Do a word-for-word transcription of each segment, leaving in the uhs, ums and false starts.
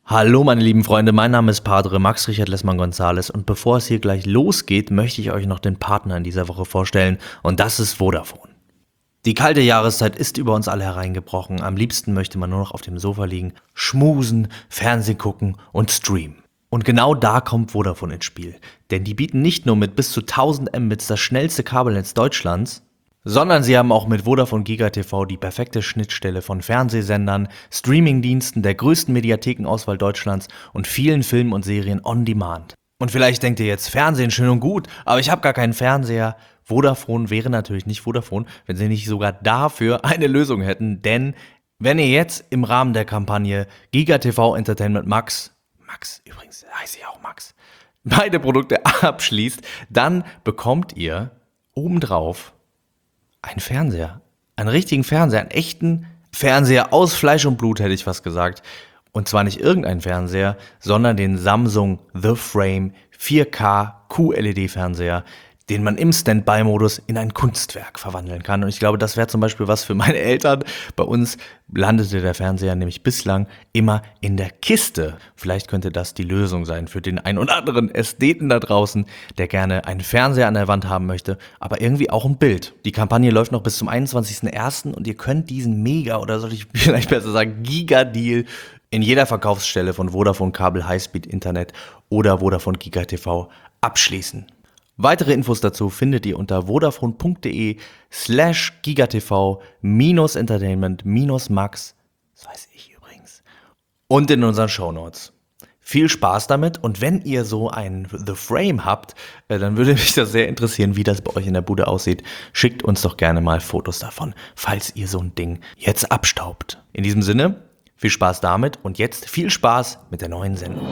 Hallo meine lieben Freunde, mein Name ist Padre Max Richard Lessmann-Gonzales und bevor es hier gleich losgeht, möchte ich euch noch den Partner in dieser Woche vorstellen und das ist Vodafone. Die kalte Jahreszeit ist über uns alle hereingebrochen, am liebsten möchte man nur noch auf dem Sofa liegen, schmusen, Fernsehen gucken und streamen. Und genau da kommt Vodafone ins Spiel, denn die bieten nicht nur mit bis zu tausend Mbits das schnellste Kabelnetz Deutschlands, sondern sie haben auch mit Vodafone GigaTV die perfekte Schnittstelle von Fernsehsendern, Streamingdiensten, der größten Mediathekenauswahl Deutschlands und vielen Filmen und Serien on Demand. Und vielleicht denkt ihr jetzt, Fernsehen schön und gut, aber ich habe gar keinen Fernseher. Vodafone wäre natürlich nicht Vodafone, wenn sie nicht sogar dafür eine Lösung hätten, denn wenn ihr jetzt im Rahmen der Kampagne GigaTV Entertainment Max, Max übrigens heißt sie auch Max, beide Produkte abschließt, dann bekommt ihr obendrauf ein Fernseher, einen richtigen Fernseher, einen echten Fernseher aus Fleisch und Blut, hätte ich fast gesagt. Und zwar nicht irgendein Fernseher, sondern den Samsung The Frame vier K Q L E D-Fernseher, den man im Standby-Modus in ein Kunstwerk verwandeln kann. Und ich glaube, das wäre zum Beispiel was für meine Eltern. Bei uns landete der Fernseher nämlich bislang immer in der Kiste. Vielleicht könnte das die Lösung sein für den ein oder anderen Ästheten da draußen, der gerne einen Fernseher an der Wand haben möchte, aber irgendwie auch ein Bild. Die Kampagne läuft noch bis zum einundzwanzigsten ersten und ihr könnt diesen Mega- oder soll ich vielleicht besser sagen Giga-Deal in jeder Verkaufsstelle von Vodafone Kabel Highspeed Internet oder Vodafone GigaTV abschließen. Weitere Infos dazu findet ihr unter vodafone.de slash gigatv minus entertainment minus max, das weiß ich übrigens, und in unseren Shownotes. Viel Spaß damit und wenn ihr so ein The Frame habt, dann würde mich das sehr interessieren, wie das bei euch in der Bude aussieht. Schickt uns doch gerne mal Fotos davon, falls ihr so ein Ding jetzt abstaubt. In diesem Sinne, viel Spaß damit und jetzt viel Spaß mit der neuen Sendung.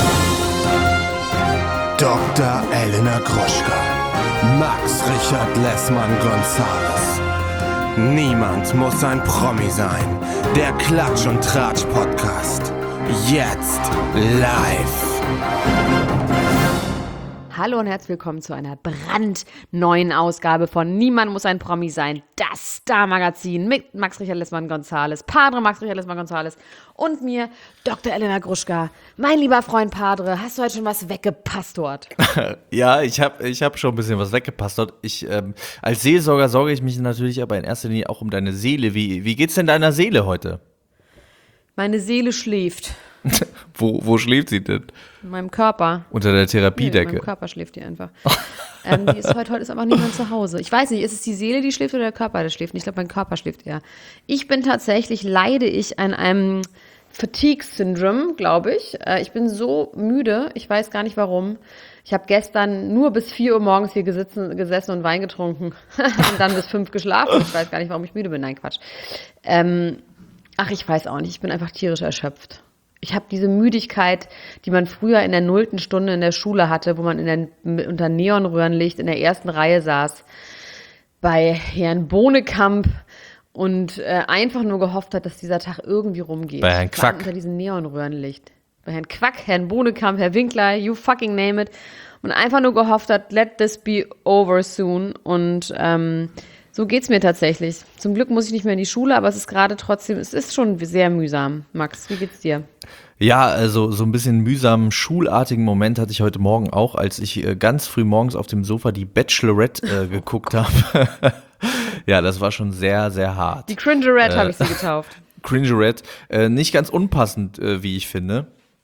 Doktor Elena Gruschka, Max Richard Lessmann-Gonzales. Niemand muss ein Promi sein. Der Klatsch- und Tratsch-Podcast. Jetzt live. Hallo und herzlich willkommen zu einer brandneuen Ausgabe von Niemand muss ein Promi sein, das Star-Magazin mit Max Richard Lessmann-Gonzales, Padre Max Richard Lessmann-Gonzales und mir, Doktor Elena Gruschka. Mein lieber Freund Padre, hast du heute schon was weggepastort? Ja, ich habe ich hab schon ein bisschen was weggepastort. Ich, ähm, als Seelsorger sorge ich mich natürlich aber in erster Linie auch um deine Seele. Wie, wie geht's denn deiner Seele heute? Meine Seele schläft. wo, wo schläft sie denn? In meinem Körper. Unter der Therapiedecke? Nee, in meinem Körper schläft die einfach. ähm, die ist heute, heute ist einfach niemand zu Hause. Ich weiß nicht, ist es die Seele, die schläft oder der Körper, der schläft? Ich glaube, mein Körper schläft eher. Ich bin tatsächlich, leide ich an einem Fatigue-Syndrom, glaube ich. Äh, ich bin so müde, ich weiß gar nicht warum. Ich habe gestern nur bis vier Uhr morgens hier gesitzen, gesessen und Wein getrunken und dann bis fünf geschlafen. Ich weiß gar nicht, warum ich müde bin. Nein, Quatsch. Ähm, ach, ich weiß auch nicht. Ich bin einfach tierisch erschöpft. Ich habe diese Müdigkeit, die man früher in der nullten Stunde in der Schule hatte, wo man in der, unter Neonröhrenlicht in der ersten Reihe saß, bei Herrn Bohnekamp und äh, einfach nur gehofft hat, dass dieser Tag irgendwie rumgeht. Bei Herrn Quack. Unter diesem Neonröhrenlicht. Bei Herrn Quack, Herrn Bohnekamp, Herr Winkler, you fucking name it. Und einfach nur gehofft hat, let this be over soon. Und ähm, so geht's mir tatsächlich. Zum Glück muss ich nicht mehr in die Schule, aber es ist gerade trotzdem, es ist schon sehr mühsam. Max, wie geht's dir? Ja, also so ein bisschen mühsamen, schulartigen Moment hatte ich heute Morgen auch, als ich äh, ganz früh morgens auf dem Sofa die Bachelorette äh, geguckt habe. Ja, das war schon sehr, sehr hart. Die Cringerette äh, habe ich sie getauft. Cringerette, äh, nicht ganz unpassend, äh, wie ich finde.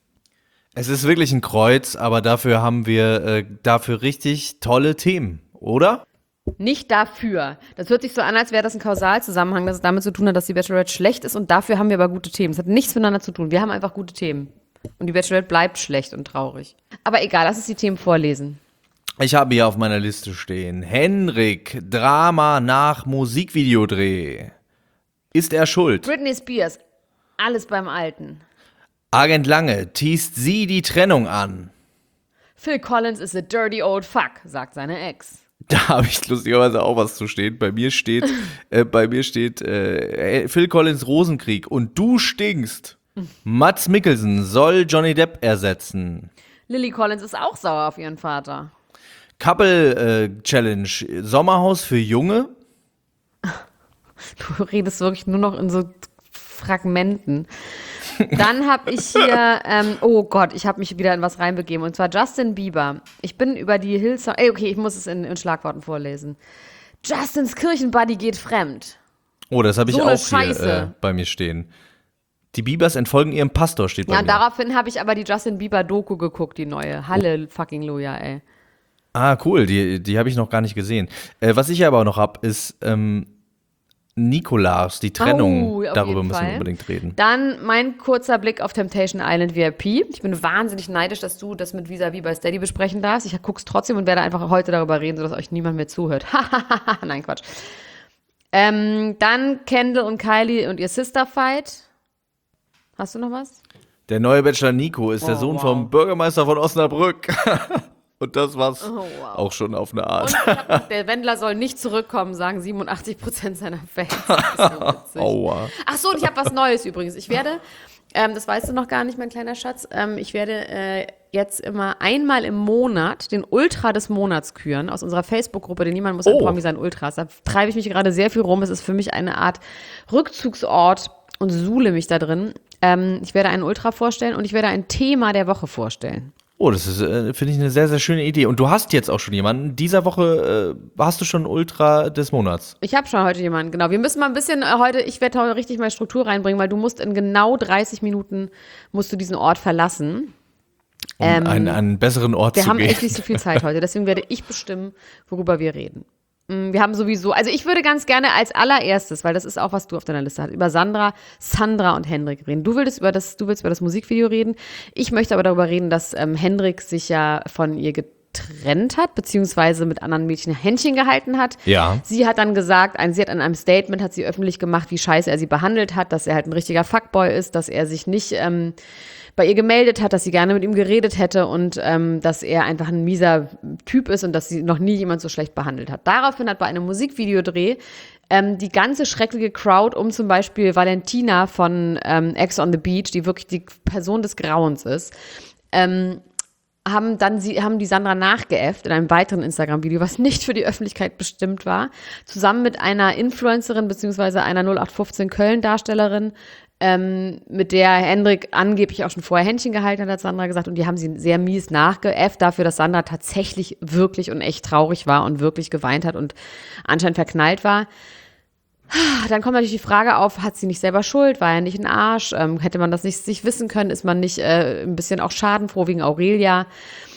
Es ist wirklich ein Kreuz, aber dafür haben wir äh, dafür richtig tolle Themen, oder? Nicht dafür. Das hört sich so an, als wäre das ein Kausalzusammenhang, dass es damit zu tun hat, dass die Bachelorette schlecht ist und dafür haben wir aber gute Themen. Es hat nichts miteinander zu tun. Wir haben einfach gute Themen. Und die Bachelorette bleibt schlecht und traurig. Aber egal, lass uns die Themen vorlesen. Ich habe hier auf meiner Liste stehen: Henrik, Drama nach Musikvideodreh. Ist er schuld? Britney Spears, alles beim Alten. Agent Lange, teast sie die Trennung an. Phil Collins is a dirty old fuck, sagt seine Ex. Da habe ich lustigerweise auch was zu stehen. Bei mir steht, äh, bei mir steht äh, Phil Collins Rosenkrieg und du stinkst. Mads Mikkelsen soll Johnny Depp ersetzen. Lily Collins ist auch sauer auf ihren Vater. Couple äh, Challenge, Sommerhaus für Junge. Du redest wirklich nur noch in so Fragmenten. Dann habe ich hier, ähm, oh Gott, ich habe mich wieder in was reinbegeben. Und zwar Justin Bieber. Ich bin über die Hillsong, ey, okay, ich muss es in, in Schlagworten vorlesen. Justins Kirchenbuddy geht fremd. Oh, das habe ich So eine auch Scheiße. hier äh, bei mir stehen. Die Biebers entfolgen ihrem Pastor, steht bei Ja, mir. und daraufhin habe ich aber die Justin Bieber-Doku geguckt, die neue. Halle fucking Luja, ey. Ah, cool, die, die habe ich noch gar nicht gesehen. Äh, was ich aber auch noch habe, ist ähm, Nikolaus, die Trennung. Oh, auf Darüber jeden müssen Fall. wir unbedingt reden. Dann mein kurzer Blick auf Temptation Island V I P. Ich bin wahnsinnig neidisch, dass du das mit Vis-a-vis bei Steady besprechen darfst. Ich guck's trotzdem und werde einfach heute darüber reden, sodass euch niemand mehr zuhört. Nein, Quatsch. Ähm, dann Kendall und Kylie und ihr Sister-Fight. Hast du noch was? Der neue Bachelor Nico ist Oh, der Sohn wow. vom Bürgermeister von Osnabrück. Und das war's Oh, wow. auch schon auf eine Und Art. ich hab, der Wendler soll nicht zurückkommen, sagen siebenundachtzig Prozent seiner Fans. Das ist so witzig. Aua. Ach so, und ich habe was Neues übrigens. Ich werde, ähm, das weißt du noch gar nicht, mein kleiner Schatz, ähm, ich werde äh, jetzt immer einmal im Monat den Ultra des Monats küren aus unserer Facebook-Gruppe, denn niemand muss ein Oh. Promi sein, Ultras. Da treibe ich mich gerade sehr viel rum. Es ist für mich eine Art Rückzugsort und suhle mich da drin. Ähm, ich werde einen Ultra vorstellen und ich werde ein Thema der Woche vorstellen. Oh, das ist, äh, finde ich, eine sehr, sehr schöne Idee. Und du hast jetzt auch schon jemanden. Dieser Woche äh, hast du schon Ultra des Monats. Ich habe schon heute jemanden, genau. Wir müssen mal ein bisschen äh, heute, ich werde heute richtig mal Struktur reinbringen, weil du musst in genau dreißig Minuten musst du diesen Ort verlassen. Um Ähm, einen, einen besseren Ort Wir zu haben gehen. echt nicht so viel Zeit heute, deswegen werde ich bestimmen, worüber wir reden. Mm, Wir haben sowieso, also ich würde ganz gerne als allererstes, weil das ist auch, was du auf deiner Liste hast, über Sandra, Sandra und Hendrik reden. Du willst über das, du willst über das Musikvideo reden. Ich möchte aber darüber reden, dass ähm, Hendrik sich ja von ihr getrennt hat, beziehungsweise mit anderen Mädchen Händchen gehalten hat. Ja. Sie hat dann gesagt, ein, sie hat in einem Statement, hat sie öffentlich gemacht, wie scheiße er sie behandelt hat, dass er halt ein richtiger Fuckboy ist, dass er sich nicht ähm, bei ihr gemeldet hat, dass sie gerne mit ihm geredet hätte und ähm, dass er einfach ein mieser Typ ist und dass sie noch nie jemand so schlecht behandelt hat. Daraufhin hat bei einem Musikvideodreh ähm, die ganze schreckliche Crowd um zum Beispiel Valentina von ähm, Ex on the Beach, die wirklich die Person des Grauens ist, ähm, haben dann sie haben die Sandra nachgeäfft in einem weiteren Instagram-Video, was nicht für die Öffentlichkeit bestimmt war, zusammen mit einer Influencerin beziehungsweise einer null acht fünfzehn Köln-Darstellerin, ähm, mit der Hendrik angeblich auch schon vorher Händchen gehalten hat, hat Sandra gesagt, und die haben sie sehr mies nachgeäfft dafür, dass Sandra tatsächlich wirklich und echt traurig war und wirklich geweint hat und anscheinend verknallt war. Dann kommt natürlich die Frage auf, hat sie nicht selber Schuld, war er nicht ein Arsch, ähm, hätte man das nicht sich wissen können, ist man nicht äh, ein bisschen auch schadenfroh wegen Aurelia?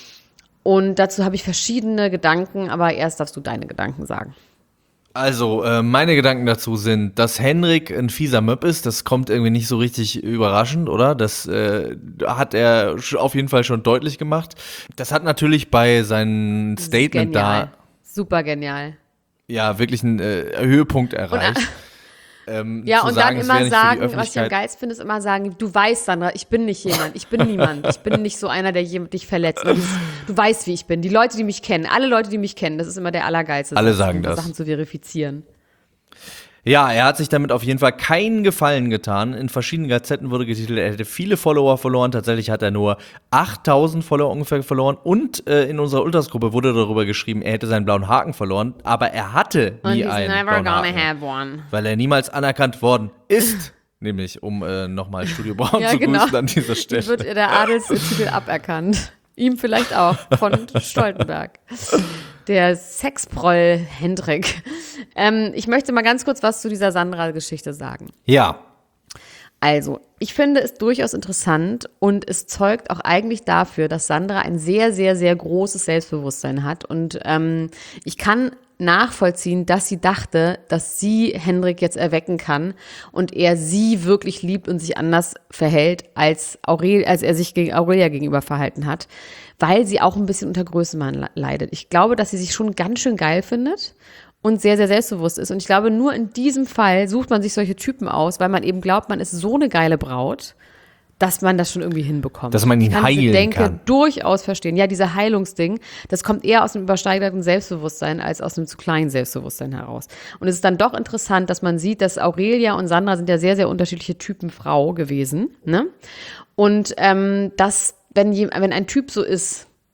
Und dazu habe ich verschiedene Gedanken, aber erst darfst du deine Gedanken sagen. Also, äh, meine Gedanken dazu sind, dass Henrik ein fieser Möb ist, das kommt irgendwie nicht so richtig überraschend, oder? Das äh, hat er sch- auf jeden Fall schon deutlich gemacht. Das hat natürlich bei seinem Statement Genial. da Super genial. ja wirklich einen äh, Höhepunkt erreicht. ähm, Ja, zu und sagen, dann es wäre immer nicht für die sagen, was ich am Öffentlichkeit- geilsten finde, ist immer sagen, du weißt, Sandra, ich bin nicht jemand, ich bin niemand, ich bin nicht so einer, der jem- dich verletzt. Du, du weißt, wie ich bin. Die Leute, die mich kennen, alle Leute, die mich kennen, das ist immer der allergeilste. Alle Satz, sagen um so das. Sachen zu verifizieren. Ja, er hat sich damit auf jeden Fall keinen Gefallen getan. In verschiedenen Gazetten wurde getitelt, er hätte viele Follower verloren. Tatsächlich hat er nur achttausend Follower ungefähr verloren. Und äh, in unserer Ultras-Gruppe wurde darüber geschrieben, er hätte seinen blauen Haken verloren. Aber er hatte Und nie he's einen never blauen gonna Haken, have one. weil er niemals anerkannt worden ist. Nämlich, um äh, nochmal Studio Braun Ja, zu genau. grüßen an dieser Stelle. Wird ihr der Adelstitel aberkannt. Ihm vielleicht auch, von Stoltenberg. Der Sexproll Hendrik. Ähm, ich möchte mal ganz kurz was zu dieser Sandra-Geschichte sagen. Ja, Also, ich finde es durchaus interessant und es zeugt auch eigentlich dafür, dass Sandra ein sehr, sehr, sehr großes Selbstbewusstsein hat. Und ähm, ich kann nachvollziehen, dass sie dachte, dass sie Hendrik jetzt erwecken kann und er sie wirklich liebt und sich anders verhält, als, Aurel, als er sich gegen Aurelia gegenüber verhalten hat, weil sie auch ein bisschen unter Größenwahn leidet. Ich glaube, dass sie sich schon ganz schön geil findet und sehr, sehr selbstbewusst ist. Und ich glaube, nur in diesem Fall sucht man sich solche Typen aus, weil man eben glaubt, man ist so eine geile Braut, dass man das schon irgendwie hinbekommt. Dass man ihn ich kann diese heilen Denke kann. durchaus verstehen. Ja, dieser Heilungsding, das kommt eher aus einem übersteigerten Selbstbewusstsein als aus einem zu kleinen Selbstbewusstsein heraus. Und es ist dann doch interessant, dass man sieht, dass Aurelia und Sandra sind ja sehr, sehr unterschiedliche Typen Frau gewesen. Ne? Und ähm, dass, wenn, je, wenn ein Typ so ist,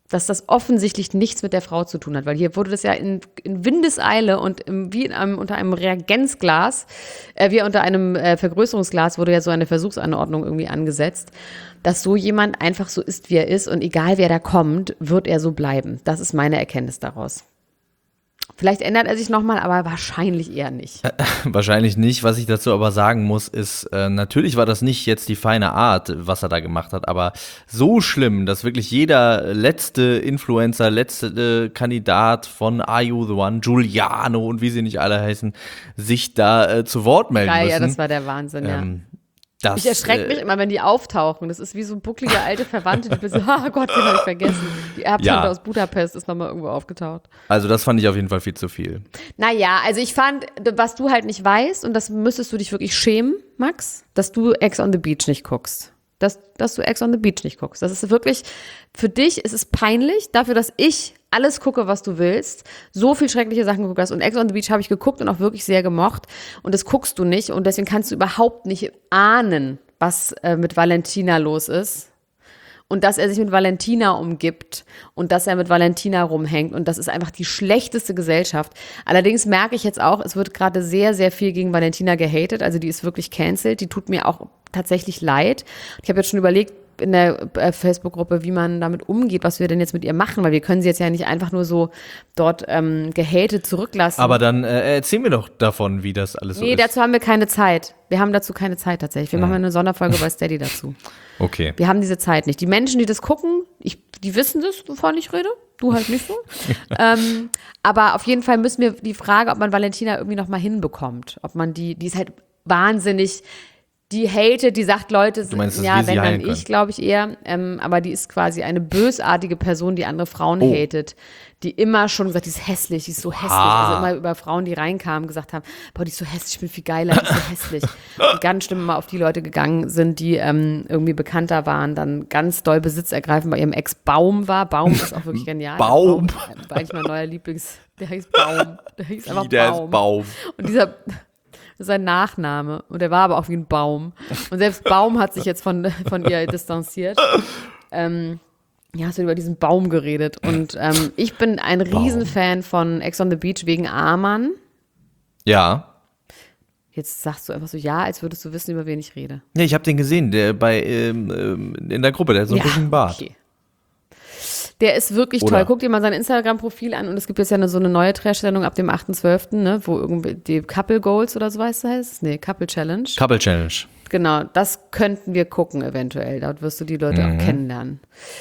dass das offensichtlich nichts mit der Frau zu tun hat, weil hier wurde das ja in, in Windeseile und im, wie in einem, unter einem Reagenzglas, äh, wie unter einem äh, Vergrößerungsglas wurde ja so eine Versuchsanordnung irgendwie angesetzt, dass so jemand einfach so ist, wie er ist und egal wer da kommt, wird er so bleiben. Das ist meine Erkenntnis daraus. Vielleicht ändert er sich nochmal, aber wahrscheinlich eher nicht. Wahrscheinlich nicht. Was ich dazu aber sagen muss, ist, äh, natürlich war das nicht jetzt die feine Art, was er da gemacht hat, aber so schlimm, dass wirklich jeder letzte Influencer, letzte äh, Kandidat von Are You The One, Giuliano und wie sie nicht alle heißen, sich da äh, zu Wort melden Geil, müssen. ja, das war der Wahnsinn, ja. Ähm, das, Ich erschrecke mich äh, immer, wenn die auftauchen. Das ist wie so bucklige alte Verwandte, die so, ah Gott, den habe ich vergessen. Die Erbtante Ja. aus Budapest ist nochmal irgendwo aufgetaucht. Also das fand ich auf jeden Fall viel zu viel. Naja, also ich fand, was du halt nicht weißt, und das müsstest du dich wirklich schämen, Max, dass du Ex on the Beach nicht guckst. Dass, dass du Ex on the Beach nicht guckst. Das ist wirklich, für dich ist es peinlich, dafür, dass ich alles gucke, was du willst, so viel schreckliche Sachen geguckt hast. Und Ex on the Beach habe ich geguckt und auch wirklich sehr gemocht. Und das guckst du nicht. Und deswegen kannst du überhaupt nicht ahnen, was äh, mit Valentina los ist. Und dass er sich mit Valentina umgibt und dass er mit Valentina rumhängt. Und das ist einfach die schlechteste Gesellschaft. Allerdings merke ich jetzt auch, es wird gerade sehr, sehr viel gegen Valentina gehatet. Also die ist wirklich cancelled. Die tut mir auch tatsächlich leid. Ich habe jetzt schon überlegt in der äh, Facebook-Gruppe, wie man damit umgeht, was wir denn jetzt mit ihr machen, weil wir können sie jetzt ja nicht einfach nur so dort ähm, gehatet zurücklassen. Aber dann äh, erzähl mir doch davon, wie das alles so nee, ist. dazu haben wir keine Zeit. Wir haben dazu keine Zeit tatsächlich. Wir Hm. machen eine Sonderfolge bei Steady dazu. Okay. Wir haben diese Zeit nicht. Die Menschen, die das gucken, ich, die wissen das, wovon ich rede. Du halt nicht so. ähm, aber auf jeden Fall müssen wir die Frage, ob man Valentina irgendwie noch mal hinbekommt. Ob man die, die ist halt wahnsinnig, die hatet, die sagt, Leute, Du meinst, dass ja, wir sie wenn dann heilen ich, können? glaube ich eher. Ähm, aber die ist quasi eine bösartige Person, die andere Frauen Oh. hatet. Die immer schon gesagt, die ist hässlich, die ist so hässlich. Ah. Also immer über Frauen, die reinkamen, gesagt haben, boah, die ist so hässlich, ich bin viel geiler, die ist so hässlich. Und ganz schlimm immer auf die Leute gegangen sind, die ähm, irgendwie bekannter waren, dann ganz doll Besitz ergreifen bei ihrem Ex Baum war. Baum ist auch wirklich genial. Baum? Baum war eigentlich mein neuer Lieblings, der heißt Baum. Der hieß einfach Der Baum. ist Baum. Und dieser, das ist sein Nachname. Und der war aber auch wie ein Baum. Und selbst Baum hat sich jetzt von, von ihr distanziert. Ähm, ja, hast du über diesen Baum geredet. Und ähm, ich bin ein Riesenfan von Ex on the Beach wegen Amann. Ja. Jetzt sagst du einfach so, ja, als würdest du wissen, über wen ich rede. Nee, ich habe den gesehen, der bei ähm, ähm, in der Gruppe, der hat so einen Ja, bisschen Bart. okay. Der ist wirklich Oder? toll. Guck dir mal sein Instagram-Profil an und es gibt jetzt ja eine, so eine neue Trash-Sendung ab dem achten zwölften, ne, wo irgendwie die Couple Goals oder so heißt es? Nee, Couple Challenge. Couple Challenge. Genau, das könnten wir gucken eventuell. Dort wirst du die Leute Mhm. auch kennenlernen.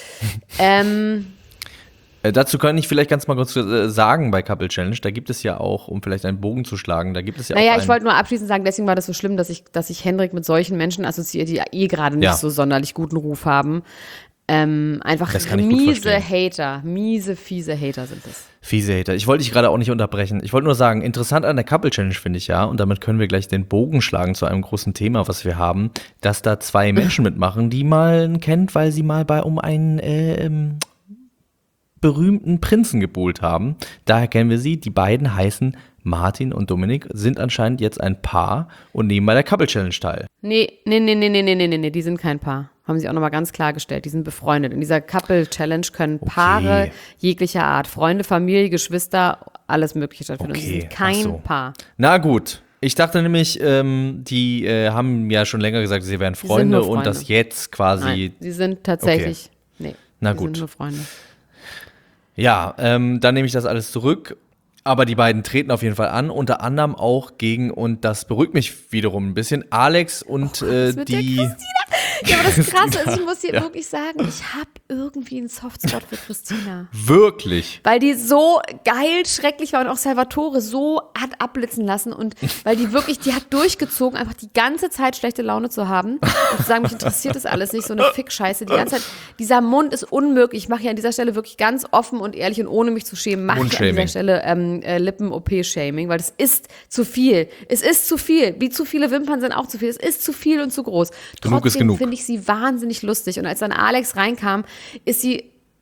ähm, Äh, dazu kann ich vielleicht ganz mal kurz äh, sagen bei Couple Challenge, da gibt es ja auch, um vielleicht einen Bogen zu schlagen, da gibt es ja naja, auch ich einen, wollte nur abschließend sagen, deswegen war das so schlimm, dass ich, dass ich Hendrik mit solchen Menschen assoziiere, die eh gerade nicht Ja. so sonderlich guten Ruf haben. Ähm, einfach Das kann ich gut miese verstehen. Hater, miese, fiese Hater sind das. Fiese Hater. Ich wollte dich gerade auch nicht unterbrechen. Ich wollte nur sagen, interessant an der Couple Challenge finde ich ja, und damit können wir gleich den Bogen schlagen zu einem großen Thema, was wir haben, dass da zwei Menschen mitmachen, die man kennt, weil sie mal bei um einen äh, ähm, berühmten Prinzen gebuhlt haben. Daher kennen wir sie. Die beiden heißen Martin und Dominik, sind anscheinend jetzt ein Paar und nehmen bei der Couple Challenge teil. Nee, nee, nee, nee, nee, nee, nee, nee, nee, die sind kein Paar. Haben sie auch nochmal ganz klargestellt. Die sind befreundet. In dieser Couple-Challenge können Paare jeglicher Art, Freunde, Familie, Geschwister, alles Mögliche stattfinden. Und sie Okay, sind kein ach so. Paar. Na gut. Ich dachte nämlich, ähm, die äh, haben ja schon länger gesagt, sie wären sind Freunde, nur und Freunde. das jetzt quasi. Nein, sie sind tatsächlich, nee, Na sie gut. sind nur Freunde. Ja, ähm, dann nehme ich das alles zurück. Aber die beiden treten auf jeden Fall an, unter anderem auch gegen, und das beruhigt mich wiederum ein bisschen, Alex und äh, mit der die. Ja, aber das Krasse ist, ich muss dir Ja. wirklich sagen, ich habe irgendwie einen Softspot für Christina. Wirklich. Weil die so geil, schrecklich war und auch Salvatore so hat abblitzen lassen und weil die wirklich, die hat durchgezogen, einfach die ganze Zeit schlechte Laune zu haben und zu sagen, mich interessiert das alles nicht, so eine Fick-Scheiße. Die ganze Zeit, dieser Mund ist unmöglich. Ich mache hier an dieser Stelle wirklich ganz offen und ehrlich und ohne mich zu schämen, mache ich an Mundshaming. dieser Stelle ähm, äh, Lippen-O P-Shaming, weil das ist zu viel. Es ist zu viel. Wie zu viele Wimpern sind auch zu viel. Es ist zu viel und zu groß. Genug ist Trotzdem genug. finde ich sie wahnsinnig lustig. Und als dann Alex reinkam, ist sie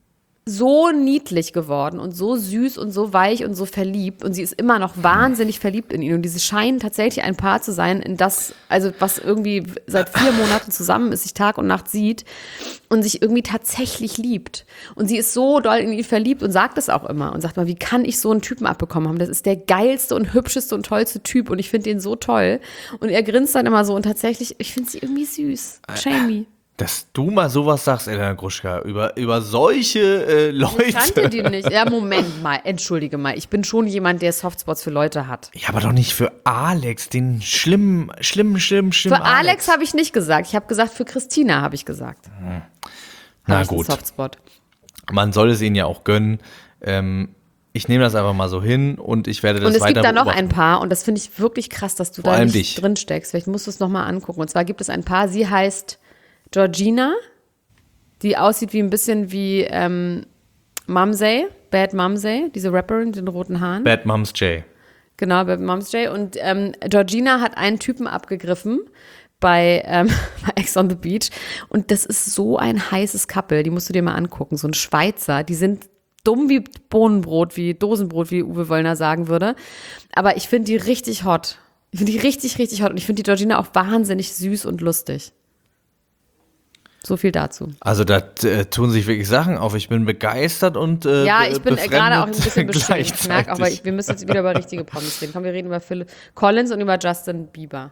so niedlich geworden und so süß und so weich und so verliebt und sie ist immer noch wahnsinnig verliebt in ihn und diese scheinen tatsächlich ein Paar zu sein, in das, also was irgendwie seit vier Monaten zusammen ist, sich Tag und Nacht sieht und sich irgendwie tatsächlich liebt. Und sie ist so doll in ihn verliebt und sagt es auch immer und sagt mal, wie kann ich so einen Typen abbekommen haben? Das ist der geilste und hübscheste und tollste Typ und ich finde den so toll. Und er grinst dann immer so und tatsächlich, ich finde sie irgendwie süß. Jamie. Dass du mal sowas sagst, Elena Gruschka, über, über solche äh, Leute. Ich kannte die nicht. Ja, Moment mal, entschuldige mal. Ich bin schon jemand, der Softspots für Leute hat. Ja, aber doch nicht für Alex, den schlimmen, schlimmen, schlimmen, schlimmen Für Alex, Alex habe ich nicht gesagt. Ich habe gesagt, für Christina habe ich gesagt. Hm. Na hab ich gut. einen Softspot. Man soll es ihnen ja auch gönnen. Ähm, ich nehme das einfach mal so hin und ich werde das weiter Und es gibt da noch beobachten. ein Paar und das finde ich wirklich krass, dass du Vor da allem nicht dich. drin steckst. Vielleicht musst du es nochmal angucken. Und zwar gibt es ein Paar, sie heißt Georgina, die aussieht wie ein bisschen wie ähm, Mumsey, Bad Mumsey, diese Rapperin mit den roten Haaren. Bad Moms J. Genau, Bad Mumsey. Und ähm, Georgina hat einen Typen abgegriffen bei, ähm, bei Ex on the Beach. Und das ist so ein heißes Couple, die musst du dir mal angucken. So ein Schweizer, die sind dumm wie Bohnenbrot, wie Dosenbrot, wie Uwe Wöllner sagen würde. Aber ich finde die richtig hot. Ich finde die richtig, richtig hot. Und ich finde die Georgina auch wahnsinnig süß und lustig. So viel dazu. Also da äh, tun sich wirklich Sachen auf. Ich bin begeistert und äh, Ja, ich bin äh, gerade auch ein bisschen beschämt. Ich merke gleichzeitig. aber, ich, wir müssen jetzt wieder über richtige Promis reden. Komm, wir reden über Phil Collins und über Justin Bieber.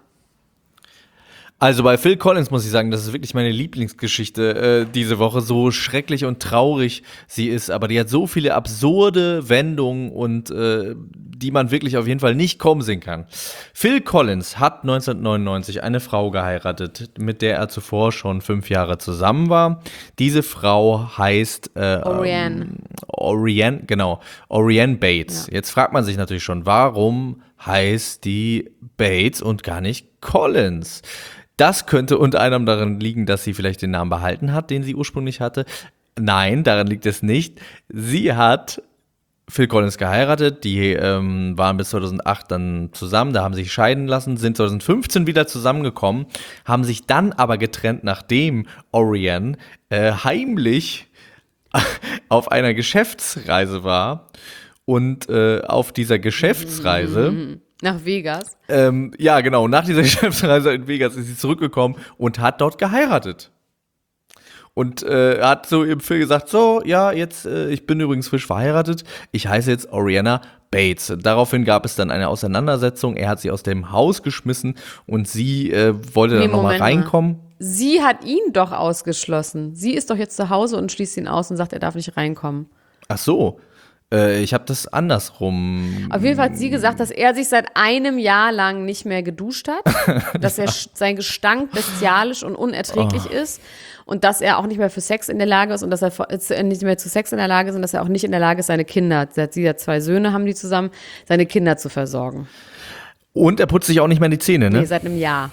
Also bei Phil Collins muss ich sagen, das ist wirklich meine Lieblingsgeschichte äh, diese Woche. So schrecklich und traurig sie ist, aber die hat so viele absurde Wendungen und äh, die man wirklich auf jeden Fall nicht kommen sehen kann. Phil Collins hat neunzehnhundertneunundneunzig eine Frau geheiratet, mit der er zuvor schon fünf Jahre zusammen war. Diese Frau heißt äh, Oriane. Ähm, Oriane, genau, Oriane Bates. Ja. Jetzt fragt man sich natürlich schon, warum heißt die Bates und gar nicht Collins? Das könnte unter anderem daran liegen, dass sie vielleicht den Namen behalten hat, den sie ursprünglich hatte. Nein, daran liegt es nicht. Sie hat Phil Collins geheiratet, die ähm, waren bis zweitausendacht dann zusammen, da haben sie sich scheiden lassen, sind zweitausendfünfzehn wieder zusammengekommen, haben sich dann aber getrennt, nachdem Oriane äh, heimlich auf einer Geschäftsreise war und äh, auf dieser Geschäftsreise Nach Vegas. Ähm, ja, genau. Nach dieser Geschäftsreise in Vegas ist sie zurückgekommen und hat dort geheiratet. Und äh, hat so im Film gesagt, so, ja, jetzt, äh, ich bin übrigens frisch verheiratet. Ich heiße jetzt Oriana Bates. Daraufhin gab es dann eine Auseinandersetzung. Er hat sie aus dem Haus geschmissen und sie äh, wollte Nee, dann nochmal Moment mal. reinkommen. Sie hat ihn doch ausgeschlossen. Sie ist doch jetzt zu Hause und schließt ihn aus und sagt, er darf nicht reinkommen. Ach so. Äh, ich habe das andersrum. Auf jeden Fall hat sie gesagt, dass er sich seit einem Jahr lang nicht mehr geduscht hat, dass er sch- sein Gestank bestialisch und unerträglich Oh. ist und dass er auch nicht mehr für Sex in der Lage ist und dass er vor- äh, nicht mehr zu Sex in der Lage ist und dass er auch nicht in der Lage ist, seine Kinder, sie hat zwei Söhne, haben die zusammen, seine Kinder zu versorgen. Und er putzt sich auch nicht mehr die Zähne, ne? Nee, seit einem Jahr.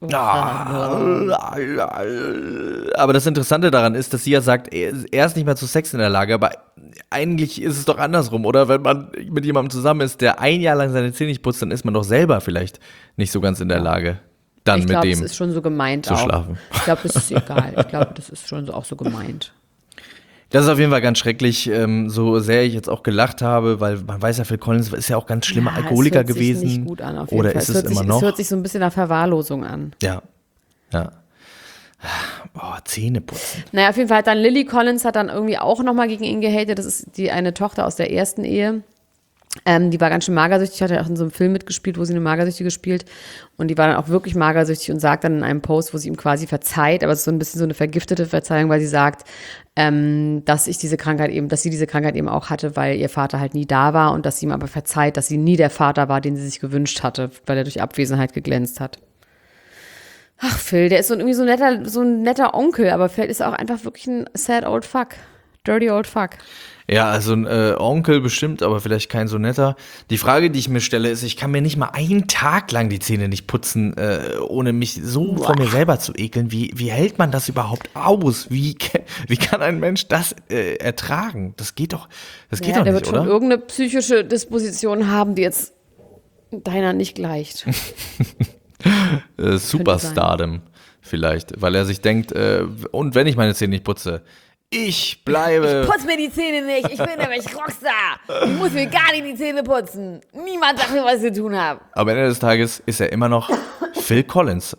Aber das Interessante daran ist, dass sie ja sagt, er er ist nicht mehr zu Sex in der Lage, aber eigentlich ist es doch andersrum, oder? Wenn man mit jemandem zusammen ist, der ein Jahr lang seine Zähne nicht putzt, dann ist man doch selber vielleicht nicht so ganz in der Lage, dann Ich mit glaube, dem es ist schon so gemeint zu auch. schlafen. Ich glaube, das ist egal. Ich glaube, das ist schon so, auch so gemeint. Das ist auf jeden Fall ganz schrecklich, ähm, so sehr ich jetzt auch gelacht habe, weil man weiß ja, Phil Collins ist ja auch ganz schlimmer Ja, Alkoholiker es hört gewesen. sich nicht gut an, auf jeden Oder Fall. ist es es hört immer sich, noch? Es hört sich so ein bisschen nach Verwahrlosung an. Ja, ja. Boah, Zähne putzen. Naja, auf jeden Fall hat dann Lily Collins hat dann irgendwie auch nochmal gegen ihn gehatet. Das ist die eine Tochter aus der ersten Ehe. Ähm, die war ganz schön magersüchtig, hat ja auch in so einem Film mitgespielt, wo sie eine Magersüchtige spielt. Und die war dann auch wirklich magersüchtig und sagt dann in einem Post, wo sie ihm quasi verzeiht, aber es ist so ein bisschen so eine vergiftete Verzeihung, weil sie sagt, ähm, dass ich diese Krankheit eben, dass sie diese Krankheit eben auch hatte, weil ihr Vater halt nie da war und dass sie ihm aber verzeiht, dass sie nie der Vater war, den sie sich gewünscht hatte, weil er durch Abwesenheit geglänzt hat. Ach, Phil, der ist so irgendwie so ein netter, so ein netter Onkel, aber Phil ist auch einfach wirklich ein sad old fuck. Dirty old fuck. Ja, also ein äh, Onkel bestimmt, aber vielleicht kein so netter. Die Frage, die ich mir stelle, ist, ich kann mir nicht mal einen Tag lang die Zähne nicht putzen, äh, ohne mich so Boah. vor mir selber zu ekeln. Wie, wie hält man das überhaupt aus? Wie, wie kann ein Mensch das äh, ertragen? Das geht doch, das geht Ja, doch der nicht, wird schon oder? irgendeine psychische Disposition haben, die jetzt deiner nicht gleicht. Äh, Superstardom vielleicht, weil er sich denkt, äh, und wenn ich meine Zähne nicht putze, Ich bleibe. Putz mir die Zähne nicht, ich bin nämlich Rockstar. Ich muss mir gar nicht die Zähne putzen. Niemand sagt mir, was ich zu tun habe. Aber am Ende des Tages ist er immer noch Phil Collins.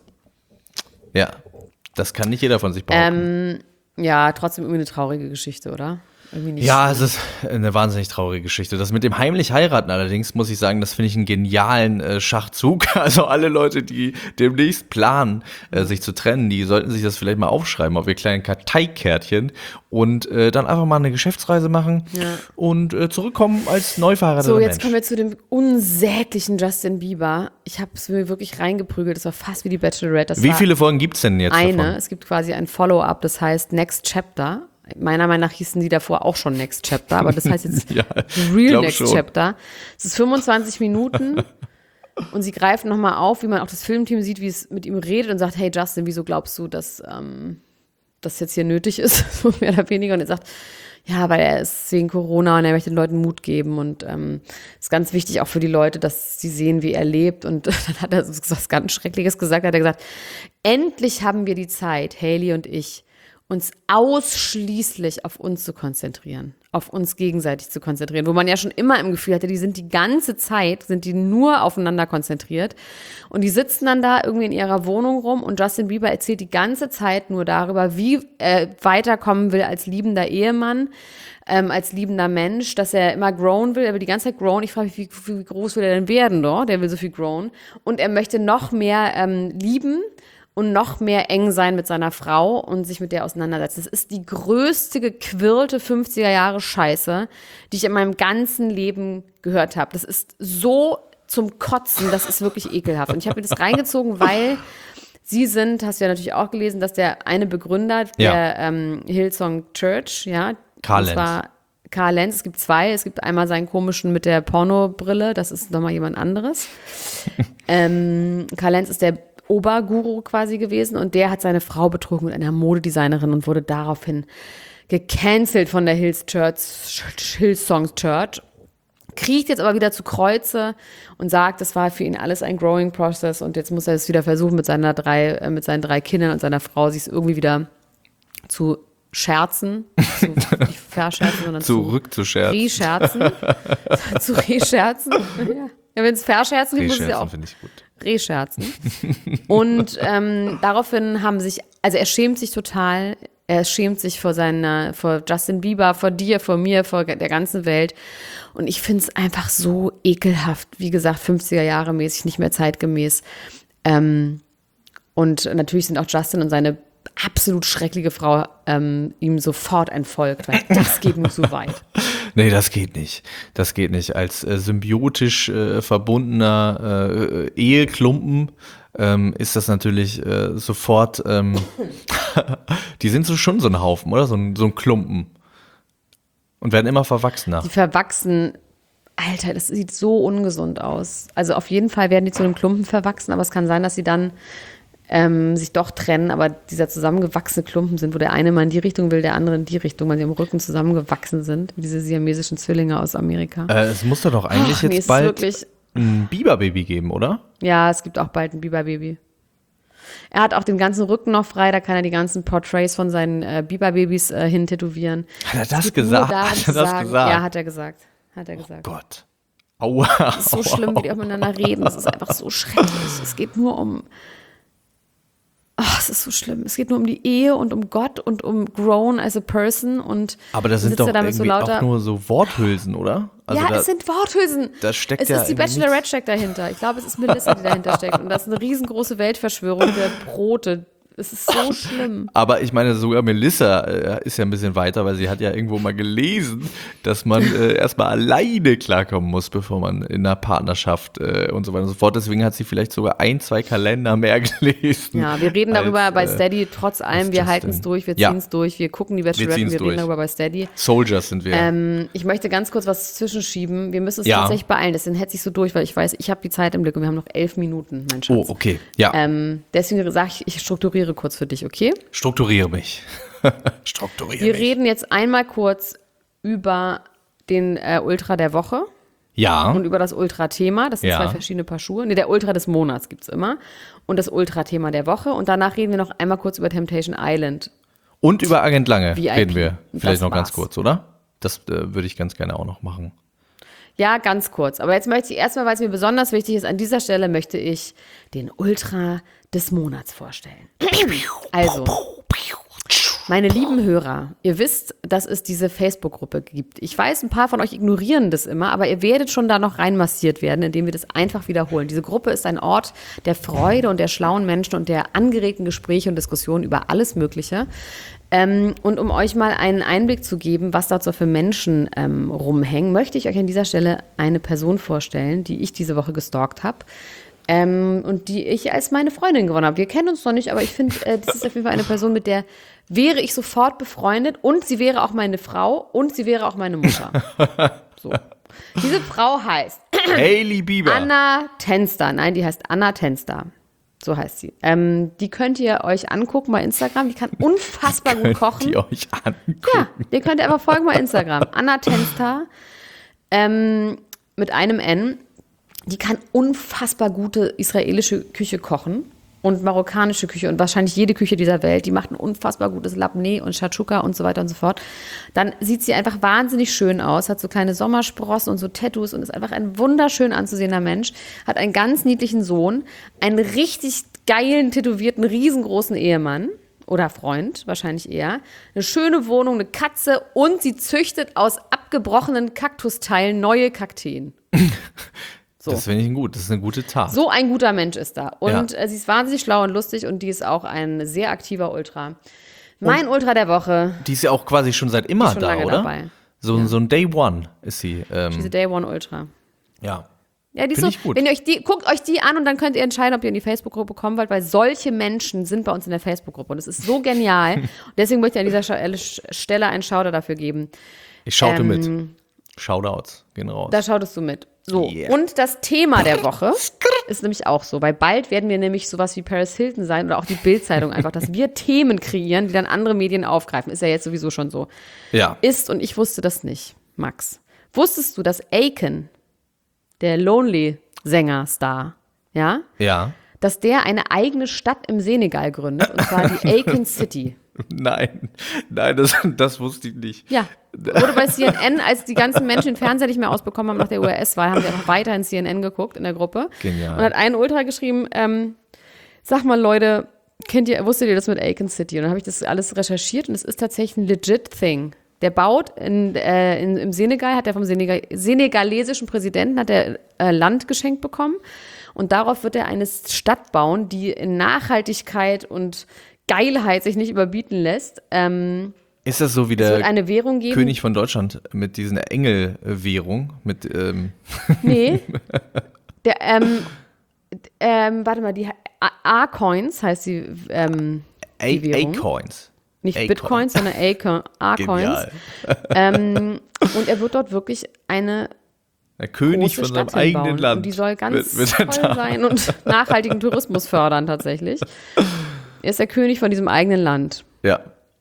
Ja, das kann nicht jeder von sich behaupten. Ähm, ja, trotzdem irgendwie eine traurige Geschichte, oder? Irgendwie nicht. Ja, es ist eine wahnsinnig traurige Geschichte. Das mit dem heimlich heiraten allerdings, muss ich sagen, das finde ich einen genialen äh, Schachzug. Also alle Leute, die demnächst planen, äh, sich zu trennen, die sollten sich das vielleicht mal aufschreiben auf ihr kleinen Karteikärtchen und äh, dann einfach mal eine Geschäftsreise machen Ja. und äh, zurückkommen als neu verheirateter So, jetzt Mensch. kommen wir zu dem unsäglichen Justin Bieber. Ich habe es mir wirklich reingeprügelt. Das war fast wie die Bachelorette. Das Wie war viele Folgen gibt's denn jetzt eine. davon? Es gibt quasi ein Follow-up, das heißt Next Chapter. Meiner Meinung nach hießen die davor auch schon Next Chapter, aber das heißt jetzt Ja, Real glaub Next schon. Chapter. Es ist fünfundzwanzig Minuten und sie greifen nochmal auf, wie man auch das Filmteam sieht, wie es mit ihm redet und sagt, hey Justin, wieso glaubst du, dass ähm, das jetzt hier nötig ist, so mehr oder weniger. Und er sagt, ja, weil er ist wegen Corona und er möchte den Leuten Mut geben und ähm, ist ganz wichtig auch für die Leute, dass sie sehen, wie er lebt. Und dann hat er was ganz Schreckliches gesagt, hat er gesagt, endlich haben wir die Zeit, Hailey und ich, uns ausschließlich auf uns zu konzentrieren, auf uns gegenseitig zu konzentrieren, wo man ja schon immer im Gefühl hatte, die sind die ganze Zeit, sind die nur aufeinander konzentriert und die sitzen dann da irgendwie in ihrer Wohnung rum und Justin Bieber erzählt die ganze Zeit nur darüber, wie er weiterkommen will als liebender Ehemann, ähm, als liebender Mensch, dass er immer grown will, er will die ganze Zeit grown, ich frage mich, wie, wie groß will er denn werden, doch? Der will so viel grown und er möchte noch mehr ähm, lieben und noch mehr eng sein mit seiner Frau und sich mit der auseinandersetzen. Das ist die größte gequirlte fünfziger Jahre Scheiße, die ich in meinem ganzen Leben gehört habe. Das ist so zum Kotzen, das ist wirklich ekelhaft. Und ich habe mir das reingezogen, weil sie sind, hast du ja natürlich auch gelesen, dass der eine Begründer Ja. der ähm, Hillsong Church, ja, Karl das war Karl Lenz, es gibt zwei, es gibt einmal seinen komischen mit der Pornobrille, das ist nochmal jemand anderes. ähm, Karl Lenz ist der Oberguru quasi gewesen und der hat seine Frau betrogen mit einer Modedesignerin und wurde daraufhin gecancelt von der Hills Church, Hillsong Church. Kriegt jetzt aber wieder zu Kreuze und sagt, das war für ihn alles ein Growing Process und jetzt muss er es wieder versuchen mit seiner drei, äh, mit seinen drei Kindern und seiner Frau, sich irgendwie wieder zu scherzen, zu, nicht verscherzen, sondern Zurückzuscherzen. zu rescherzen, zu rescherzen. Ja, ja wenn es verscherzen gibt, muss es ja Rescherzen auch finde ich gut. rescherzen. Und ähm, daraufhin haben sich, also er schämt sich total, er schämt sich vor seiner, vor Justin Bieber, vor dir, vor mir, vor der ganzen Welt. Und ich finde es einfach so ekelhaft, wie gesagt, fünfziger Jahre mäßig, nicht mehr zeitgemäß. Ähm, und natürlich sind auch Justin und seine absolut schreckliche Frau ähm, ihm sofort entfolgt, weil das geht nur so weit. Nee, das geht nicht. Das geht nicht. Als äh, symbiotisch äh, verbundener äh, Eheklumpen ähm, ist das natürlich äh, sofort, ähm, die sind so schon so ein Haufen, oder? So ein, so ein Klumpen. Und werden immer verwachsener. Die verwachsen, Alter, das sieht so ungesund aus. Also auf jeden Fall werden die zu einem Klumpen verwachsen, aber es kann sein, dass sie dann ähm, sich doch trennen, aber dieser zusammengewachsene Klumpen sind, wo der eine mal in die Richtung will, der andere in die Richtung, weil sie am Rücken zusammengewachsen sind, wie diese siamesischen Zwillinge aus Amerika. Äh, es muss doch doch eigentlich Ach, nee, es jetzt ist bald wirklich- ein Biberbaby geben, oder? Ja, es gibt auch bald ein Biberbaby. Er hat auch den ganzen Rücken noch frei, da kann er die ganzen Portraits von seinen äh, Biberbabys äh, hin tätowieren. Hat er Es das geht nur gesagt? darum Hat zu er das sagen- gesagt? Ja, hat er gesagt. Hat er gesagt. Gott. Aua. Es ist so schlimm, wie die auch miteinander reden. Es ist einfach so schrecklich. Es geht nur um. Ach, es ist so schlimm. Es geht nur um die Ehe und um Gott und um grown as a person. Und Aber das dann sind sitzt er doch damit irgendwie so lauter, auch nur so Worthülsen, oder? Also ja, da, es sind Worthülsen. da steckt es ja ist die irgendwie Bachelorette nichts. steckt dahinter. Ich glaube, es ist Melissa, die dahinter steckt. Und das ist eine riesengroße Weltverschwörung der Brote. Es ist so schlimm. Aber ich meine, sogar Melissa äh, ist ja ein bisschen weiter, weil sie hat ja irgendwo mal gelesen, dass man äh, erstmal alleine klarkommen muss, bevor man in einer Partnerschaft äh, und so weiter und so fort. Deswegen hat sie vielleicht sogar ein, zwei Kalender mehr gelesen. Ja, wir reden darüber als, bei äh, Steady. Trotz allem, ist wir das halten es denn? durch, wir Ja. ziehen es durch, wir gucken die Bachelorette, wir, ziehen's wir durch. reden darüber bei Steady. Soldiers sind wir. Ähm, ich möchte ganz kurz was zwischenschieben. Wir müssen uns Ja. tatsächlich beeilen. Deswegen hetze ich so durch, weil ich weiß, ich habe die Zeit im Blick und wir haben noch elf Minuten, mein oh, Schatz. okay. Ja, Ähm, deswegen sage ich, ich strukturiere kurz für dich, okay? strukturiere mich. strukturiere Wir mich. reden jetzt einmal kurz über den äh, Ultra der Woche Ja, und über das Ultra-Thema. Das sind Ja. zwei verschiedene Paar Schuhe. Nee, der Ultra des Monats gibt's immer. Und das Ultra-Thema der Woche. Und danach reden wir noch einmal kurz über Temptation Island. Und über Agent Lange V I P. reden wir vielleicht Das noch ganz war's. kurz, oder? Das äh, würde ich ganz gerne auch noch machen. Ja, ganz kurz. Aber jetzt möchte ich erstmal, weil es mir besonders wichtig ist, an dieser Stelle möchte ich den Ultra des Monats vorstellen. Also, meine lieben Hörer, ihr wisst, dass es diese Facebook-Gruppe gibt. Ich weiß, ein paar von euch ignorieren das immer, aber ihr werdet schon da noch reinmassiert werden, indem wir das einfach wiederholen. Diese Gruppe ist ein Ort der Freude und der schlauen Menschen und der angeregten Gespräche und Diskussionen über alles Mögliche. Ähm, und um euch mal einen Einblick zu geben, was dort so für Menschen ähm, rumhängen, möchte ich euch an dieser Stelle eine Person vorstellen, die ich diese Woche gestalkt habe. Ähm, und die ich als meine Freundin gewonnen habe. Wir kennen uns noch nicht, aber ich finde, äh, das ist auf jeden Fall eine Person, mit der wäre ich sofort befreundet und sie wäre auch meine Frau und sie wäre auch meine Mutter. So. Diese Frau heißt Hailey Bieber. Anna Tenster. Nein, die heißt Anna Tenster. So heißt sie. Ähm, die könnt ihr euch angucken bei Instagram. Die kann unfassbar gut kochen. Die euch angucken. Ja, ihr könnt ihr einfach folgen bei Instagram. Anna Tenster ähm, mit einem N. Die kann unfassbar gute israelische Küche kochen und marokkanische Küche und wahrscheinlich jede Küche dieser Welt. Die macht ein unfassbar gutes Labneh und Shakshuka und so weiter und so fort. Dann sieht sie einfach wahnsinnig schön aus, hat so kleine Sommersprossen und so Tattoos und ist einfach ein wunderschön anzusehender Mensch. Hat einen ganz niedlichen Sohn, einen richtig geilen, tätowierten, riesengroßen Ehemann. Oder Freund, wahrscheinlich eher. Eine schöne Wohnung, eine Katze und sie züchtet aus abgebrochenen Kaktusteilen neue Kakteen. So. Das finde ich gut. Das ist eine gute Tat. So ein guter Mensch ist da. Und Ja. äh, sie ist wahnsinnig schlau und lustig und die ist auch ein sehr aktiver Ultra. Mein Ultra der Woche. Die ist ja auch quasi schon seit immer Die ist schon da, lange oder? dabei. So, so ein Day One ist sie. Ähm, Diese Day One Ultra. ja. Ja, die ist Find so, ich gut. wenn ihr euch die, guckt euch die an und dann könnt ihr entscheiden, ob ihr in die Facebook-Gruppe kommen wollt, weil solche Menschen sind bei uns in der Facebook-Gruppe und es ist so genial. Und deswegen möchte ich an dieser Scha- Stelle einen Shoutout dafür geben. Ich schaute Ähm, mit. Shoutouts gehen raus. Da schautest du mit. So, Yeah. und das Thema der Woche ist nämlich auch so, weil bald werden wir nämlich sowas wie Paris Hilton sein oder auch die Bild-Zeitung einfach, dass wir Themen kreieren, die dann andere Medien aufgreifen. Ist ja jetzt sowieso schon so. Ja. Ist, und ich wusste das nicht, Max. Wusstest du, dass Akon, der Lonely-Sänger-Star, ja, Ja. dass der eine eigene Stadt im Senegal gründet, und zwar die Akon City. Nein. Nein, das, das wusste ich nicht. Ja, wurde bei C N N, als die ganzen Menschen den Fernseher nicht mehr ausbekommen haben nach der U S-Wahl, haben sie einfach weiterhin C N N geguckt in der Gruppe. Genial. Und hat ein Ultra geschrieben, ähm, sag mal Leute, kennt ihr, wusstet ihr das mit Akon City? Und dann habe ich das alles recherchiert und es ist tatsächlich ein legit thing. Der baut in, äh, in, im Senegal, hat er vom Senegal, senegalesischen Präsidenten hat er äh, Land geschenkt bekommen und darauf wird er eine Stadt bauen, die in Nachhaltigkeit und Geilheit sich nicht überbieten lässt. Ähm, Ist das so wie es wird der eine Währung geben. König von Deutschland mit diesen Engelwährung? Mit, ähm, Nee. Der, ähm, ähm, warte mal, die A- A-Coins heißt die, ähm, die Währung. A-Coins. Nicht A-Coin. Bitcoins, sondern A- A-Coins. Genial. Ähm, und er wird dort wirklich eine Der König große von seinem Stadt hinbauen. eigenen Land. Und die soll ganz Wird- wird er toll da- sein und nachhaltigen Tourismus fördern tatsächlich. Er ist der König von diesem eigenen Land. Ja.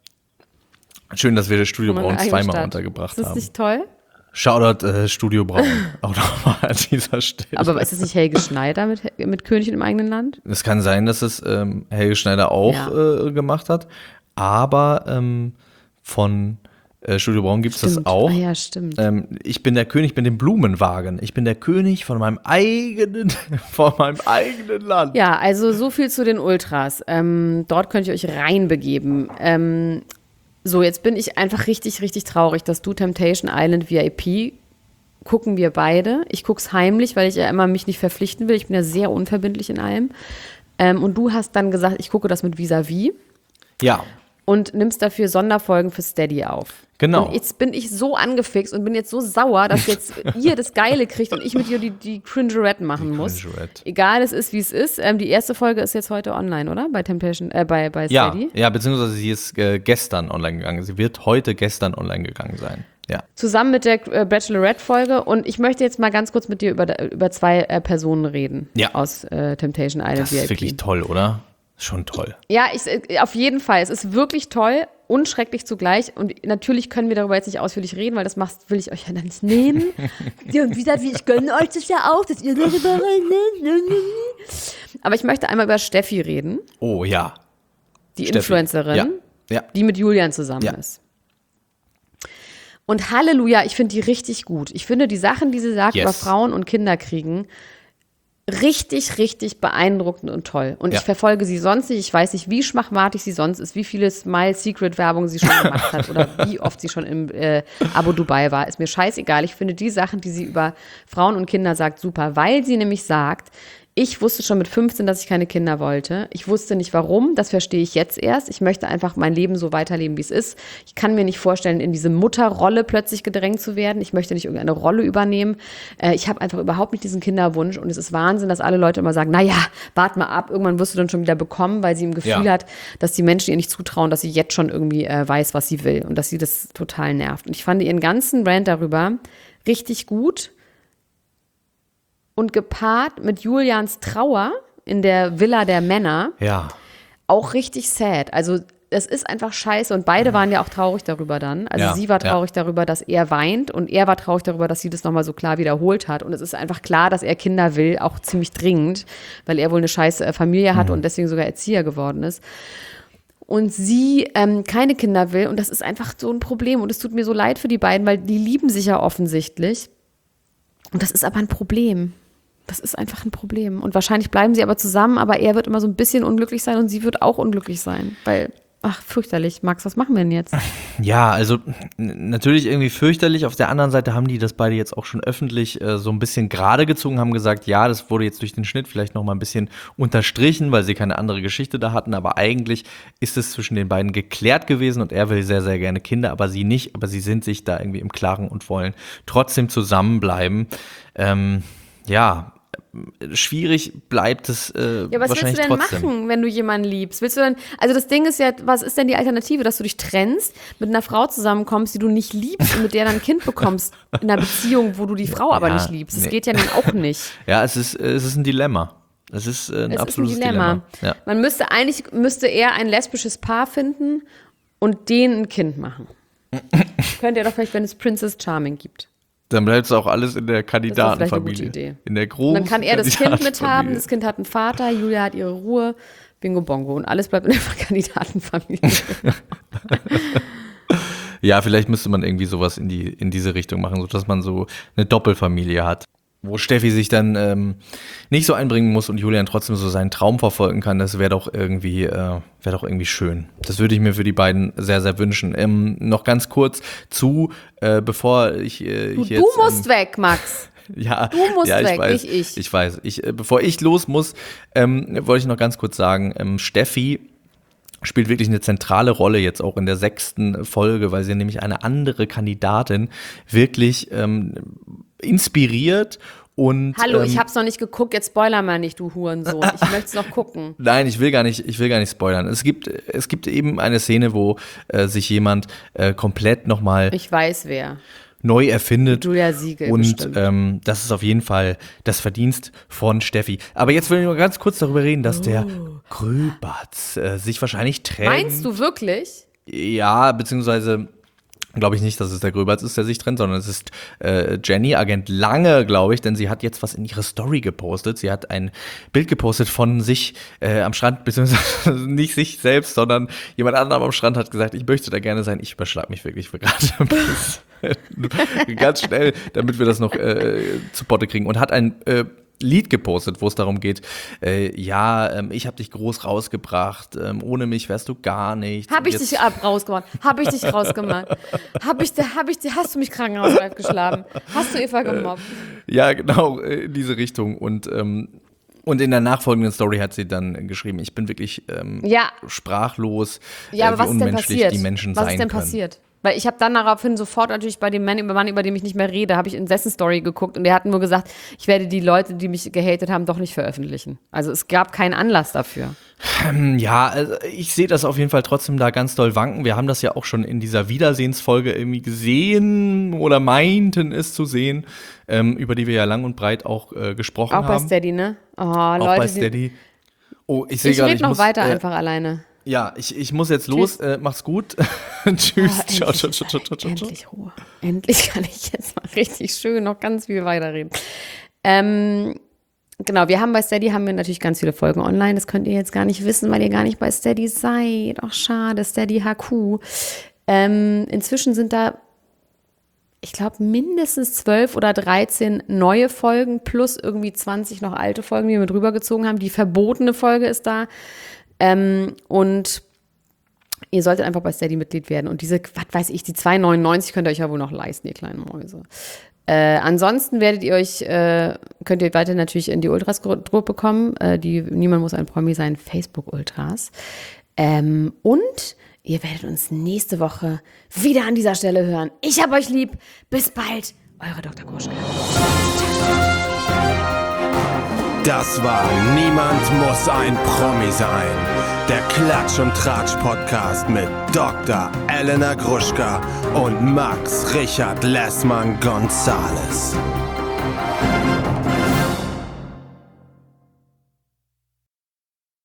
Schön, dass wir das Studio Meine Braun eigene zweimal Stadt. untergebracht Ist das haben. nicht toll? Shoutout äh, Studio Braun. Auch nochmal an dieser Stelle. Aber ist das nicht Helge Schneider mit, mit König im eigenen Land? Es kann sein, dass es ähm, Helge Schneider auch Ja. äh, gemacht hat. Aber ähm, von äh, Studio Braun gibt es das Stimmt. auch. Ah, ja, stimmt. Ähm, ich bin der König mit dem Blumenwagen. Ich bin der König von meinem eigenen, von meinem eigenen Land. Ja, also so viel zu den Ultras. Ähm, dort könnt ihr euch reinbegeben. Ähm, so, jetzt bin ich einfach richtig, richtig traurig, dass du Temptation Island V I P gucken wir beide. Ich guck's heimlich, weil ich ja immer mich nicht verpflichten will. Ich bin ja sehr unverbindlich in allem. Ähm, und du hast dann gesagt, ich gucke das mit Vis-a-vis Ja, und nimmst dafür Sonderfolgen für Steady auf. Genau. Und jetzt bin ich so angefixt und bin jetzt so sauer, dass jetzt ihr das Geile kriegt und ich mit dir die, die Cringerette machen muss. Cringerette. Egal, es ist, wie es ist. Ähm, die erste Folge ist jetzt heute online, oder? Bei Temptation, äh, bei, bei ja, Steady. ja, beziehungsweise sie ist äh, gestern online gegangen. Sie wird heute gestern online gegangen sein. Ja. Zusammen mit der äh, Bachelorette-Folge. Und ich möchte jetzt mal ganz kurz mit dir über, über zwei äh, Personen reden. Ja. Aus äh, Temptation Island Das V I P. ist wirklich toll, oder? Schon toll. Ja, ich, äh, auf jeden Fall. Es ist wirklich toll und schrecklich zugleich. Und natürlich können wir darüber jetzt nicht ausführlich reden, weil das macht, will ich euch ja dann nicht nehmen. Ja, und wie gesagt, ich gönne euch das ja auch, dass ihr darüber redet. Aber ich möchte einmal über Steffi reden, Oh ja. die Steffi. Influencerin. Ja. Ja. die mit Julian zusammen Ja. ist. Und Halleluja, ich finde die richtig gut. Ich finde die Sachen, die sie sagt Yes. über Frauen und Kinder kriegen, richtig, richtig beeindruckend und toll. Und Ja. ich verfolge sie sonst nicht. Ich weiß nicht, wie schmachmatig sie sonst ist, wie viele Smile-Secret-Werbung sie schon gemacht hat oder wie oft sie schon im äh, Abu Dubai war. Ist mir scheißegal. Ich finde die Sachen, die sie über Frauen und Kinder sagt, super. Weil sie nämlich sagt, ich wusste schon mit fünfzehn, dass ich keine Kinder wollte. Ich wusste nicht warum, das verstehe ich jetzt erst. Ich möchte einfach mein Leben so weiterleben, wie es ist. Ich kann mir nicht vorstellen, in diese Mutterrolle plötzlich gedrängt zu werden. Ich möchte nicht irgendeine Rolle übernehmen. Äh, ich habe einfach überhaupt nicht diesen Kinderwunsch und es ist Wahnsinn, dass alle Leute immer sagen, naja, wart mal ab, irgendwann wirst du dann schon wieder bekommen, weil sie im Gefühl Ja. hat, dass die Menschen ihr nicht zutrauen, dass sie jetzt schon irgendwie äh, weiß, was sie will und dass sie das total nervt. Und ich fand ihren ganzen Rant darüber richtig gut. Und gepaart mit Julians Trauer in der Villa der Männer Ja. auch richtig sad. Also es ist einfach scheiße und beide waren ja auch traurig darüber dann. Also Ja, sie war ja. traurig darüber, dass er weint und er war traurig darüber, dass sie das nochmal so klar wiederholt hat. Und es ist einfach klar, dass er Kinder will, auch ziemlich dringend, weil er wohl eine scheiße äh, Familie hat Mhm. und deswegen sogar Erzieher geworden ist. Und sie ähm, keine Kinder will und das ist einfach so ein Problem und es tut mir so leid für die beiden, weil die lieben sich ja offensichtlich. Und das ist aber ein Problem. Das ist einfach ein Problem. Und wahrscheinlich bleiben sie aber zusammen, aber er wird immer so ein bisschen unglücklich sein und sie wird auch unglücklich sein. Weil, ach, fürchterlich. Max, was machen wir denn jetzt? Ja, also n- natürlich irgendwie fürchterlich. Auf der anderen Seite haben die das beide jetzt auch schon öffentlich äh, so ein bisschen gerade gezogen, haben gesagt, ja, das wurde jetzt durch den Schnitt vielleicht noch mal ein bisschen unterstrichen, weil sie keine andere Geschichte da hatten. Aber eigentlich ist es zwischen den beiden geklärt gewesen und er will sehr, sehr gerne Kinder, aber sie nicht. Aber sie sind sich da irgendwie im Klaren und wollen trotzdem zusammenbleiben. Ähm, ja, schwierig bleibt es äh, Ja, was willst du wahrscheinlich denn trotzdem. machen, wenn du jemanden liebst? Willst du dann, also das Ding ist ja, was ist denn die Alternative, dass du dich trennst, mit einer Frau zusammenkommst, die du nicht liebst und mit der dann ein Kind bekommst in einer Beziehung, wo du die Frau aber Ja, nicht liebst? Das nee. geht ja nun auch nicht. Ja, es ist, es ist ein Dilemma. Es ist äh, ein Es ist ein absolutes Dilemma. Dilemma. Ja. Man müsste eigentlich, müsste er ein lesbisches Paar finden und denen ein Kind machen. Könnt ihr doch vielleicht, wenn es Princess Charming gibt. Dann bleibt es auch alles in der vielleicht eine Kandidatenfamilie. gute Idee. In der Und großen dann kann er das Kind mithaben, Kandidatenfamilie. das Kind hat einen Vater, Julia hat ihre Ruhe, Bingo Bongo und alles bleibt in der Kandidatenfamilie. Ja, vielleicht müsste man irgendwie sowas in, die, in diese Richtung machen, sodass man so eine Doppelfamilie hat. Wo Steffi sich dann ähm, nicht so einbringen muss und Julian trotzdem so seinen Traum verfolgen kann, das wäre doch irgendwie, äh, wäre doch irgendwie schön. Das würde ich mir für die beiden sehr, sehr wünschen. Ähm, noch ganz kurz zu, äh, bevor ich, äh, Du, ich jetzt, du musst ähm, weg, Max. Ja, Du musst ja, ich weg, weiß, nicht ich. Ich weiß. Ich, äh, bevor ich los muss, ähm, wollte ich noch ganz kurz sagen, ähm, Steffi spielt wirklich eine zentrale Rolle jetzt auch in der sechsten Folge, weil sie nämlich eine andere Kandidatin wirklich ähm, inspiriert und Hallo, ähm, ich hab's noch nicht geguckt, jetzt spoiler mal nicht, du Hurensohn. Ich möchte es noch gucken. Nein, ich will gar nicht, ich will gar nicht spoilern. Es gibt, es gibt eben eine Szene, wo äh, sich jemand äh, komplett nochmal Ich weiß wer. neu erfindet. Julia Siegel Und bestimmt. ähm, das ist auf jeden Fall das Verdienst von Steffi. Aber jetzt will ich nur ganz kurz darüber reden, dass der Gröbatz äh, sich wahrscheinlich trennt. Meinst du wirklich? Ja, beziehungsweise glaube ich nicht, dass es der Gröbatz ist, der sich trennt, sondern es ist äh, Jenny, Agent Lange, glaube ich, denn sie hat jetzt was in ihre Story gepostet. Sie hat ein Bild gepostet von sich äh, am Strand, beziehungsweise nicht sich selbst, sondern jemand anderem am Strand hat gesagt, ich möchte da gerne sein. Ich überschlag mich wirklich für gerade ein bisschen. Ganz schnell, damit wir das noch äh, zu Potte kriegen. Und hat ein äh, Lied gepostet, wo es darum geht, äh, ja, ähm, ich habe dich groß rausgebracht, ähm, ohne mich wärst du gar nichts. Hab Und ich jetzt- dich ab rausgemacht? Hab ich dich rausgemacht? Hab ich, hab ich, hast du mich krankenhausreif geschlagen? Hast du Eva gemobbt? Ja, genau, äh, in diese Richtung. Und, ähm, und in der nachfolgenden Story hat sie dann geschrieben, ich bin wirklich ähm, Ja. sprachlos, Ja, äh, aber wie was ist denn unmenschlich passiert? die Menschen was sein ist denn können. passiert? Weil ich habe dann daraufhin sofort natürlich bei dem Mann, über Mann, über dem ich nicht mehr rede, habe ich in dessen Story geguckt und der hat nur gesagt, ich werde die Leute, die mich gehatet haben, doch nicht veröffentlichen. Also es gab keinen Anlass dafür. Ja, also ich sehe das auf jeden Fall trotzdem da ganz doll wanken. Wir haben das ja auch schon in dieser Wiedersehensfolge irgendwie gesehen oder meinten es zu sehen, ähm, über die wir ja lang und breit auch äh, gesprochen Auch bei haben. Steady, ne? Oh, auch Leute, bei die- Steady. Oh, ich sehe ich gerade, rede ich noch muss, weiter äh, einfach alleine. Ja, ich, ich muss jetzt los. Äh, mach's gut. Tschüss. Oh, ciao, endlich, ciao, ciao, ciao, ciao, ciao. endlich Ruhe. Endlich kann ich jetzt mal richtig schön noch ganz viel weiterreden. Ähm, genau, wir haben bei Steady haben wir natürlich ganz viele Folgen online. Das könnt ihr jetzt gar nicht wissen, weil ihr gar nicht bei Steady seid. Ach, schade, Steady H Q. Ähm, inzwischen sind da, ich glaube, mindestens zwölf oder dreizehn neue Folgen plus irgendwie zwanzig noch alte Folgen, die wir mit rübergezogen haben. Die verbotene Folge ist da. Ähm, und ihr solltet einfach bei Steady Mitglied werden. Und diese, was weiß ich, die zwei neunundneunzig könnt ihr euch ja wohl noch leisten, ihr kleinen Mäuse. Äh, ansonsten werdet ihr euch, äh, könnt ihr weiter natürlich in die Ultras-Gruppe kommen. Äh, die Niemand muss ein Promi sein, Facebook-Ultras. Ähm, und ihr werdet uns nächste Woche wieder an dieser Stelle hören. Ich hab euch lieb. Bis bald. Eure Doktor Gruschka. Das war Niemand muss ein Promi sein. Der Klatsch- und Tratsch-Podcast mit Doktor Elena Gruschka und Max Richard Lessmann Gonzales.